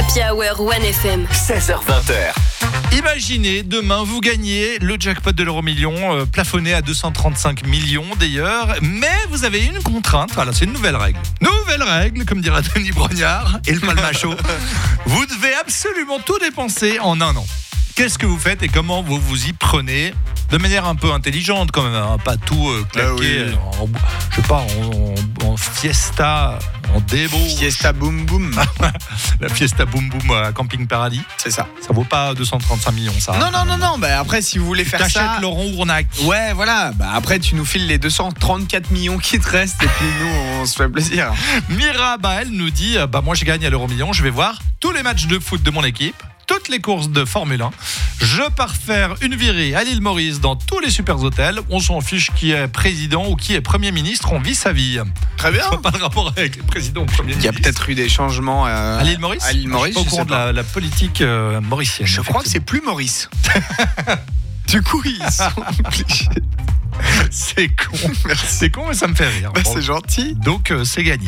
Happy Hour 1FM. 16h20. Imaginez, demain, vous gagnez le jackpot de l'euro-million, plafonné à 235 millions d'ailleurs, mais vous avez une contrainte, voilà, c'est une nouvelle règle. Nouvelle règle, comme dira Denis Brognard et le Palmacho. Vous devez absolument tout dépenser en un an. Qu'est-ce que vous faites et comment vous vous y prenez de manière un peu intelligente quand même, hein, pas tout claquer en fiesta, en débo. Fiesta boum boum. La fiesta boum boum à Camping Paradis. C'est ça. Ça vaut pas 235 millions ça. Non. Bah après si vous voulez faire ça. T'achètes Laurent Ournac. Ouais voilà. Bah après tu nous files les 234 millions qui te restent et puis nous on se fait plaisir. Mira, elle nous dit moi je gagne à l'euro-million, je vais voir tous les matchs de foot de mon équipe. Toutes les courses de Formule 1. Je pars faire une virée à l'île Maurice dans tous les super hôtels. On s'en fiche qui est président ou qui est Premier ministre. On vit sa vie. Très bien. Pas de rapport avec le président ou le Premier ministre. Il y a peut-être eu des changements à l'île Maurice. À l'île Maurice, je suis pas au courant de la politique mauricienne. Je crois que c'est plus Maurice. Du coup, ils sont obligés. C'est con. C'est con, mais ça me fait rire. C'est gentil. Donc, c'est gagné.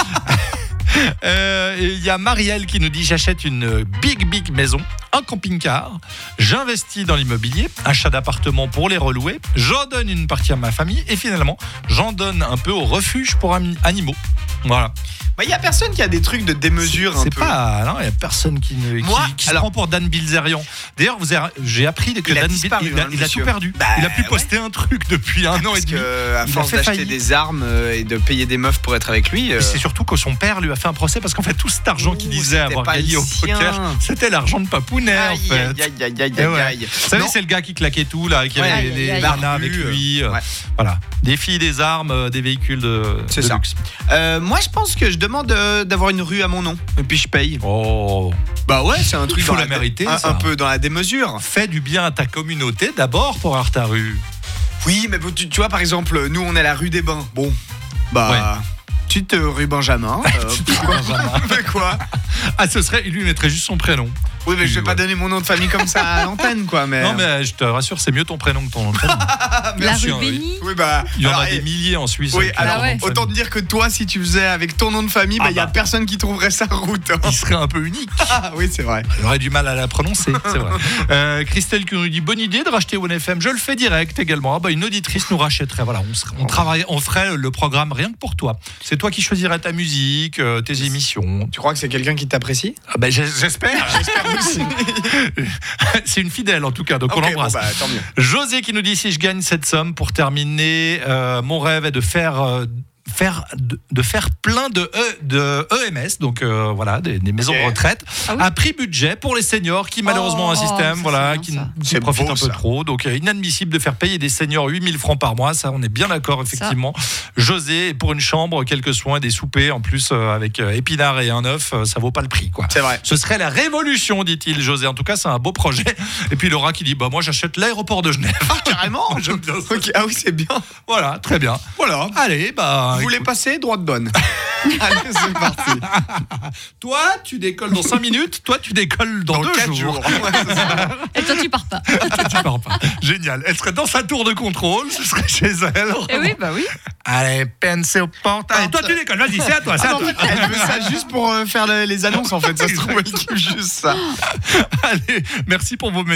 Il y a Marielle qui nous dit: j'achète une big maison, un camping-car, j'investis dans l'immobilier, achat d'appartements pour les relouer, j'en donne une partie à ma famille et finalement j'en donne un peu au refuge pour animaux. Voilà. Il y a personne qui a des trucs de démesure un peu. Il y a personne qui se prend pour Dan Bilzerian. D'ailleurs, j'ai appris que Dan Bilzerian, il a tout perdu. Il a plus posté un truc depuis un an et demi. À force d'acheter des armes et de payer des meufs pour être avec lui. Et c'est surtout que son père lui a fait un procès parce qu'en fait tout cet argent qu'il disait avoir gagné au poker, c'était l'argent de Papounet en fait. Aïe. Vous savez, c'est le gars qui claquait tout là, qui avait les nanas avec lui. Voilà, des filles, des armes, des véhicules de luxe. Moi, je pense que je demande d'avoir une rue à mon nom et puis je paye. Oh. Bah ouais, c'est un truc faut la mériter, un peu dans la démesure. Fais du bien à ta communauté d'abord pour avoir ta rue. Oui, mais tu vois par exemple, nous on est à la rue des Bains. Bon, petite rue Benjamin. Mais quoi? Il lui mettrait juste son prénom. Oui, mais je vais pas donner mon nom de famille comme ça à l'antenne, quoi. Mais... Non, mais je te rassure, c'est mieux ton prénom que ton nom de famille. La rue Béni. Oui, il y en a des milliers en Suisse. Oui, alors autant te dire que toi, si tu faisais avec ton nom de famille, il y a personne qui trouverait sa route. Il serait un peu unique. Oui, c'est vrai. Il aurait du mal à la prononcer, c'est vrai. Christelle qui nous dit: bonne idée de racheter 1FM. Je le fais direct également. Une auditrice nous rachèterait. Voilà, on ferait le programme rien que pour toi. C'est toi qui choisirais ta musique, tes émissions. Tu crois que c'est quelqu'un qui t'apprécie? J'espère. J'espère aussi. C'est une fidèle en tout cas, donc on l'embrasse. Tant mieux. José qui nous dit: si je gagne cette somme pour terminer, mon rêve est de faire plein de EMS, donc des maisons de retraite à prix budget pour les seniors qui malheureusement ont un système qui profite un peu trop, donc inadmissible de faire payer des seniors 8 000 francs par mois, ça on est bien d'accord effectivement. José, pour une chambre, quelques soins, des soupers en plus avec épinards et un œuf, ça vaut pas le prix quoi. C'est vrai. Ce serait la révolution, dit-il José. En tout cas c'est un beau projet. Et puis Laura qui dit: moi j'achète l'aéroport de Genève. Carrément. J'aime bien ça. Okay. Ah oui, c'est bien. Voilà, très bien. Voilà. Allez, vous voulez passer, droite bonne. Allez, c'est parti. Toi, tu décolles dans 5 minutes. Toi, tu décolles dans 2 jours. Et toi, tu pars pas. Génial. Elle serait dans sa tour de contrôle. Ce serait chez elle. Et oui, oui. Allez, pensez au porte. Allez, toi, tu décolles. Vas-y, c'est à toi. En fait, elle veut ça juste pour faire les annonces. En fait, ça se trouve, elle kiffe juste ça. Allez, merci pour vos messages.